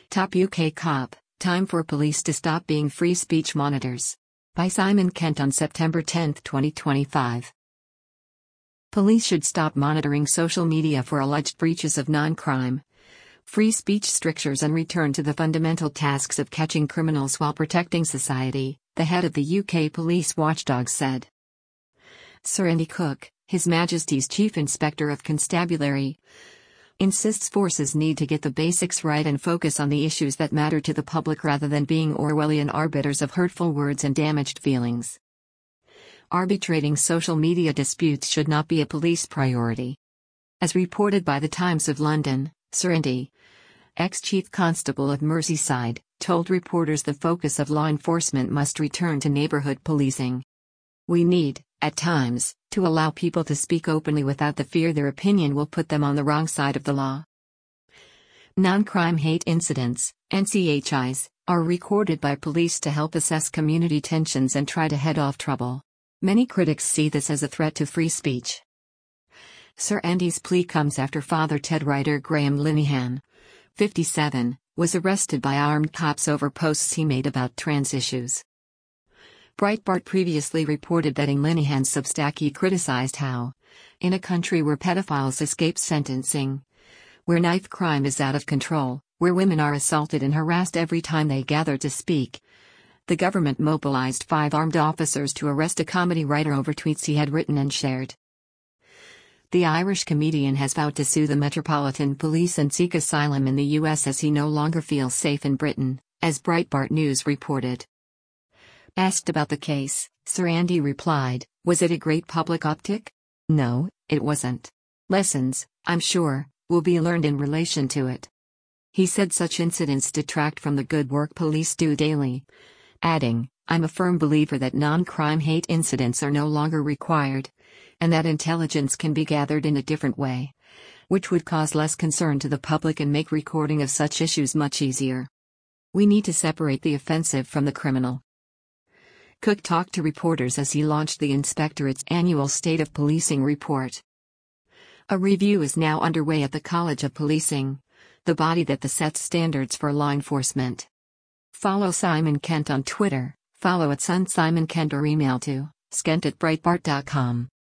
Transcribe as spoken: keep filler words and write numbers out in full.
Top U K cop, time for police to stop being free speech monitors. By Simon Kent on September tenth, twenty twenty-five. Police should stop monitoring social media for alleged breaches of non-crime, free speech strictures and return to the fundamental tasks of catching criminals while protecting society, the head of the U K police watchdog said. Sir Andy Cook, His Majesty's Chief Inspector of Constabulary, insists forces need to get the basics right and focus on the issues that matter to the public rather than being Orwellian arbiters of hurtful words and damaged feelings. Arbitrating social media disputes should not be a police priority. As reported by the Times of London, Sir Andy, ex-Chief Constable of Merseyside, told reporters the focus of law enforcement must return to neighbourhood policing. We need, at times, to allow people to speak openly without the fear their opinion will put them on the wrong side of the law. Non-crime hate incidents, N C H Is, are recorded by police to help assess community tensions and try to head off trouble. Many critics see this as a threat to free speech. Sir Andy's plea comes after Father Ted writer Graham Linehan, fifty-seven, was arrested by armed cops over posts he made about trans issues. Breitbart previously reported that in Linehan's Substack he criticized how, in a country where pedophiles escape sentencing, where knife crime is out of control, where women are assaulted and harassed every time they gather to speak, the government mobilized five armed officers to arrest a comedy writer over tweets he had written and shared. The Irish comedian has vowed to sue the Metropolitan Police and seek asylum in the U S as he no longer feels safe in Britain, as Breitbart News reported. Asked about the case, Sir Andy replied, "Was it a great public optic? No, it wasn't. Lessons, I'm sure, will be learned in relation to it." He said such incidents detract from the good work police do daily, adding, "I'm a firm believer that non-crime hate incidents are no longer required, and that intelligence can be gathered in a different way, which would cause less concern to the public and make recording of such issues much easier. We need to separate the offensive from the criminal." Cook talked to reporters as he launched the Inspectorate's annual State of Policing report. A review is now underway at the College of Policing, the body that sets standards for law enforcement. Follow Simon Kent on Twitter, follow at Son Simon Kent or email to skent at breitbart dot com.